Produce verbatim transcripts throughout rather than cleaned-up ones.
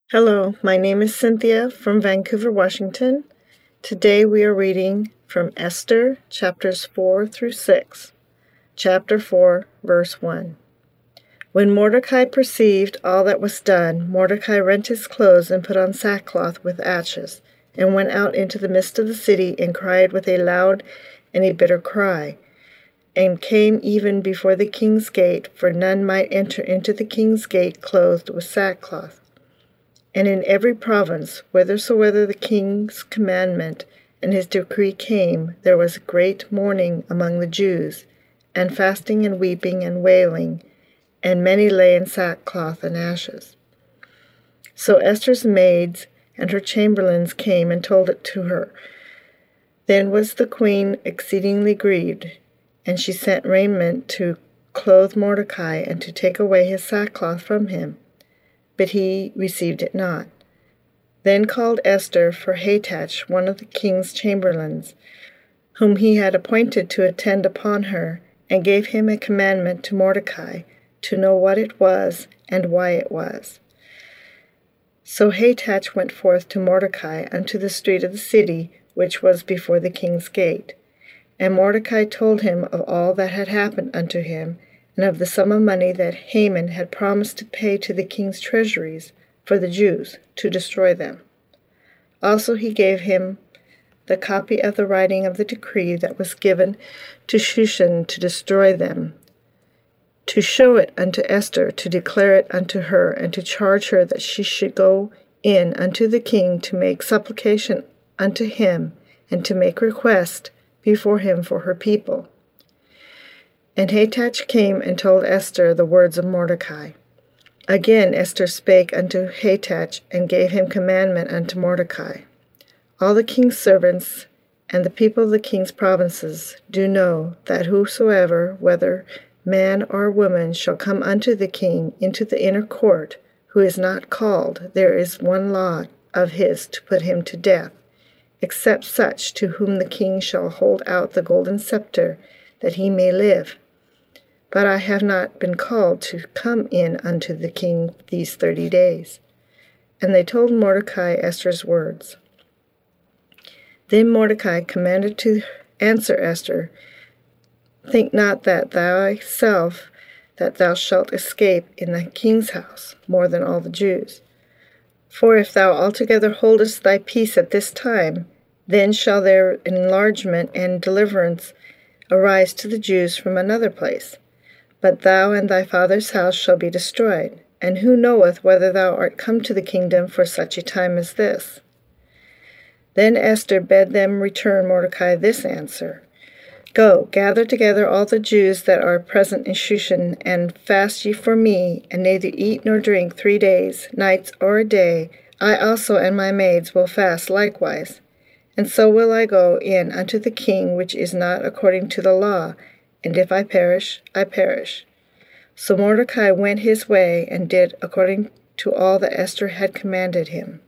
Hello, my name is Cynthia from Vancouver, Washington. Today we are reading from Esther, chapters four through six. Chapter four, verse one. When Mordecai perceived all that was done, Mordecai rent his clothes and put on sackcloth with ashes, and went out into the midst of the city and cried with a loud and a bitter cry, and came even before the king's gate, for none might enter into the king's gate clothed with sackcloth. And in every province, whithersoever the king's commandment and his decree came, there was great mourning among the Jews, and fasting and weeping and wailing, and many lay in sackcloth and ashes. So Esther's maids and her chamberlains came and told it to her. Then was the queen exceedingly grieved, and she sent raiment to clothe Mordecai and to take away his sackcloth from him. But he received it not. Then called Esther for Hatach, one of the king's chamberlains, whom he had appointed to attend upon her, and gave him a commandment to Mordecai, to know what it was and why it was. So Hatach went forth to Mordecai unto the street of the city, which was before the king's gate. And Mordecai told him of all that had happened unto him, and of the sum of money that Haman had promised to pay to the king's treasuries for the Jews, to destroy them. Also he gave him the copy of the writing of the decree that was given to Shushan to destroy them, to show it unto Esther, to declare it unto her, and to charge her that she should go in unto the king to make supplication unto him, and to make request before him for her people. And Hatach came and told Esther the words of Mordecai. Again Esther spake unto Hatach, and gave him commandment unto Mordecai. All the king's servants and the people of the king's provinces do know that whosoever, whether man or woman, shall come unto the king into the inner court, who is not called, there is one law of his to put him to death, except such to whom the king shall hold out the golden scepter, that he may live. But I have not been called to come in unto the king these thirty days. And they told Mordecai Esther's words. Then Mordecai commanded to answer Esther, Think not that thyself that thou shalt escape in the king's house more than all the Jews. For if thou altogether holdest thy peace at this time, then shall their enlargement and deliverance arise to the Jews from another place. But thou and thy father's house shall be destroyed, and who knoweth whether thou art come to the kingdom for such a time as this? Then Esther bade them return Mordecai this answer. Go, gather together all the Jews that are present in Shushan, and fast ye for me, and neither eat nor drink three days, nights, or a day. I also and my maids will fast likewise. And so will I go in unto the king, which is not according to the law, and if I perish, I perish. So Mordecai went his way, and did according to all that Esther had commanded him.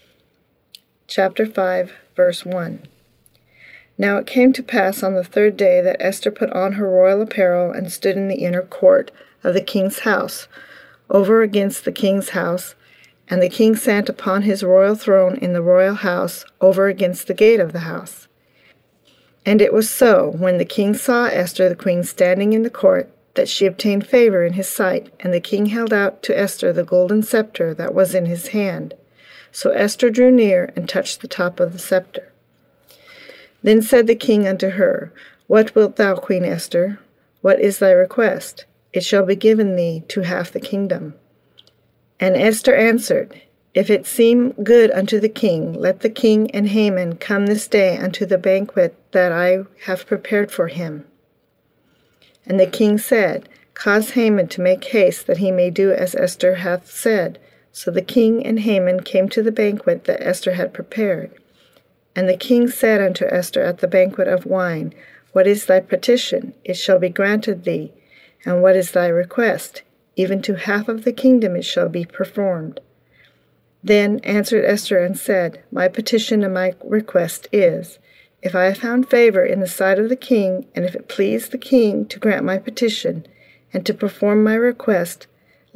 Chapter five, verse one. Now it came to pass on the third day that Esther put on her royal apparel, and stood in the inner court of the king's house, over against the king's house, and the king sat upon his royal throne in the royal house, over against the gate of the house. And it was so, when the king saw Esther the queen standing in the court, that she obtained favor in his sight, and the king held out to Esther the golden scepter that was in his hand. So Esther drew near, and touched the top of the scepter. Then said the king unto her, What wilt thou, Queen Esther? What is thy request? It shall be given thee to half the kingdom. And Esther answered, If it seem good unto the king, let the king and Haman come this day unto the banquet that I have prepared for him. And the king said, Cause Haman to make haste, that he may do as Esther hath said. So the king and Haman came to the banquet that Esther had prepared. And the king said unto Esther at the banquet of wine, What is thy petition? It shall be granted thee. And what is thy request? Even to half of the kingdom it shall be performed. Then answered Esther and said, My petition and my request is, if I have found favor in the sight of the king, and if it please the king to grant my petition, and to perform my request,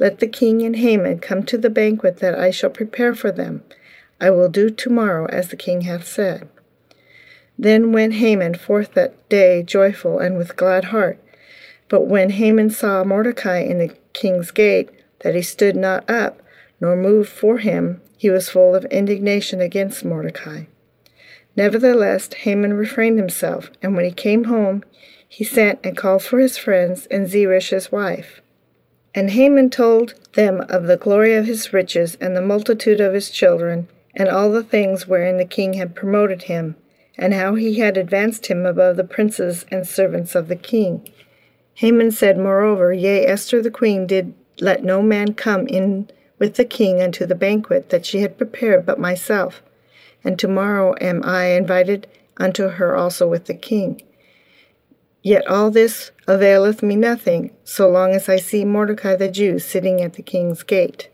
Let the king and Haman come to the banquet that I shall prepare for them. I will do tomorrow as the king hath said. Then went Haman forth that day joyful and with glad heart. But when Haman saw Mordecai in the king's gate, that he stood not up, nor moved for him, he was full of indignation against Mordecai. Nevertheless, Haman refrained himself, and when he came home, he sent and called for his friends and Zeresh his wife. And Haman told them of the glory of his riches and the multitude of his children, and all the things wherein the king had promoted him, and how he had advanced him above the princes and servants of the king. Haman said, Moreover, yea, Esther the queen did let no man come in with the king unto the banquet that she had prepared but myself, and tomorrow am I invited unto her also with the king. Yet all this availeth me nothing, so long as I see Mordecai the Jew sitting at the king's gate.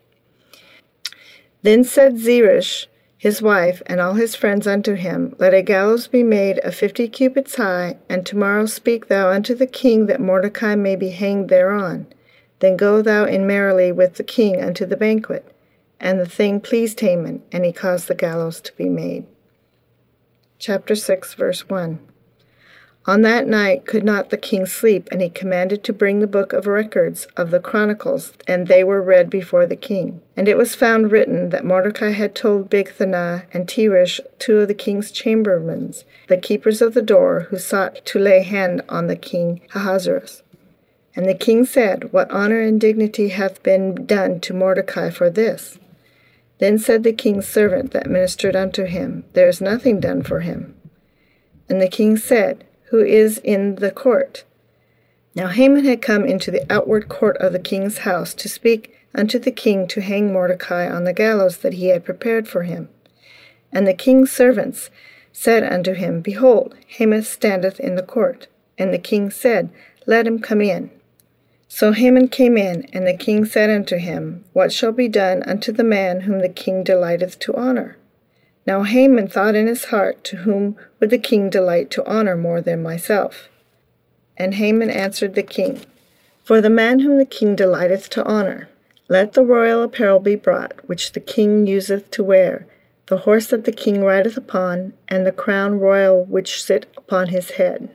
Then said Zeresh his wife and all his friends unto him, Let a gallows be made of fifty cubits high, and tomorrow speak thou unto the king that Mordecai may be hanged thereon. Then go thou in merrily with the king unto the banquet. And the thing pleased Haman, and he caused the gallows to be made. Chapter six, verse one. On that night could not the king sleep, and he commanded to bring the book of records of the chronicles, and they were read before the king. And it was found written that Mordecai had told Bigthana and Teresh, two of the king's chamberlains, the keepers of the door, who sought to lay hand on the king Ahasuerus. And the king said, What honor and dignity hath been done to Mordecai for this? Then said the king's servant that ministered unto him, There is nothing done for him. And the king said, Who is in the court? Now Haman had come into the outward court of the king's house to speak unto the king to hang Mordecai on the gallows that he had prepared for him. And the king's servants said unto him, Behold, Haman standeth in the court. And the king said, Let him come in. So Haman came in, and the king said unto him, What shall be done unto the man whom the king delighteth to honor? Now Haman thought in his heart, To whom would the king delight to honor more than myself? And Haman answered the king, For the man whom the king delighteth to honor, let the royal apparel be brought, which the king useth to wear, the horse that the king rideth upon, and the crown royal which sit upon his head.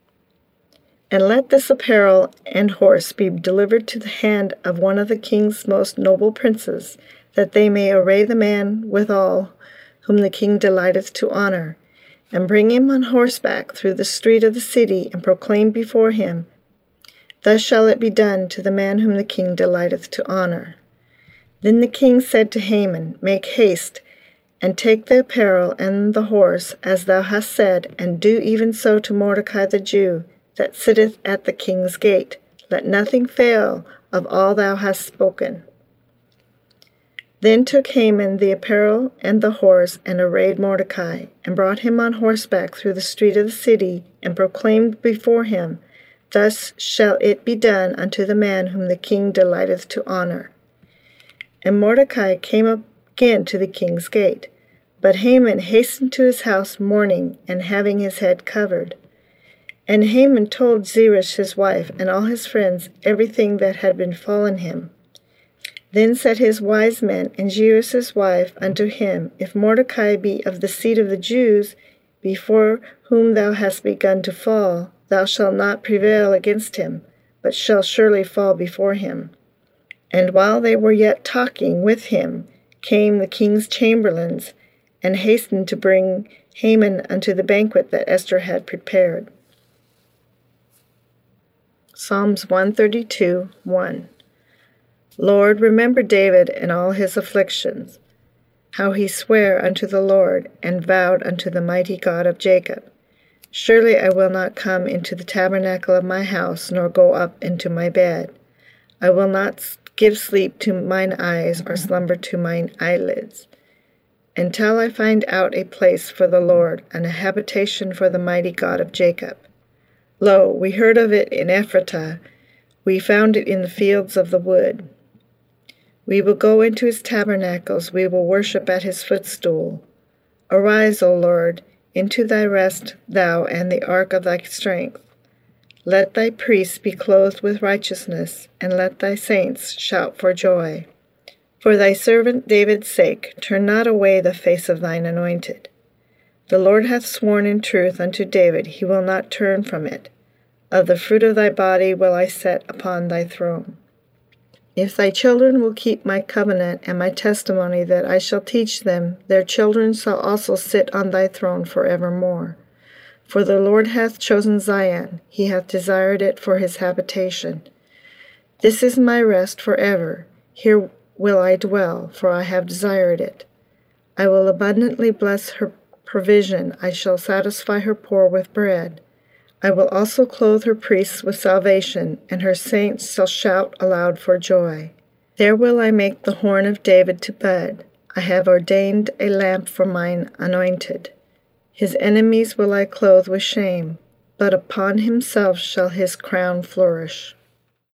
And let this apparel and horse be delivered to the hand of one of the king's most noble princes, that they may array the man withal, whom the king delighteth to honor, and bring him on horseback through the street of the city, and proclaim before him, Thus shall it be done to the man whom the king delighteth to honor. Then the king said to Haman, Make haste, and take the apparel and the horse, as thou hast said, and do even so to Mordecai the Jew, that sitteth at the king's gate. Let nothing fail of all thou hast spoken. Then took Haman the apparel and the horse, and arrayed Mordecai, and brought him on horseback through the street of the city, and proclaimed before him, Thus shall it be done unto the man whom the king delighteth to honor. And Mordecai came up again to the king's gate. But Haman hastened to his house mourning, and having his head covered. And Haman told Zeresh his wife and all his friends everything that had befallen him. Then said his wise men and Zeresh his wife unto him, If Mordecai be of the seed of the Jews, before whom thou hast begun to fall, thou shalt not prevail against him, but shall surely fall before him. And while they were yet talking with him, came the king's chamberlains, and hastened to bring Haman unto the banquet that Esther had prepared. Psalms one thirty-two, one. Lord, remember David and all his afflictions, how he sware unto the Lord, and vowed unto the mighty God of Jacob. Surely I will not come into the tabernacle of my house, nor go up into my bed. I will not give sleep to mine eyes, or slumber to mine eyelids, until I find out a place for the Lord, and a habitation for the mighty God of Jacob. Lo, we heard of it in Ephratah, we found it in the fields of the wood. We will go into his tabernacles, we will worship at his footstool. Arise, O Lord, into thy rest, thou and the ark of thy strength. Let thy priests be clothed with righteousness, and let thy saints shout for joy. For thy servant David's sake, turn not away the face of thine anointed. The Lord hath sworn in truth unto David, he will not turn from it. Of the fruit of thy body will I set upon thy throne. If thy children will keep my covenant and my testimony that I shall teach them, their children shall also sit on thy throne forevermore. For the Lord hath chosen Zion, he hath desired it for his habitation. This is my rest forever. Here will I dwell, for I have desired it. I will abundantly bless her provision. I shall satisfy her poor with bread. I will also clothe her priests with salvation, and her saints shall shout aloud for joy. There will I make the horn of David to bud. I have ordained a lamp for mine anointed. His enemies will I clothe with shame, but upon himself shall his crown flourish.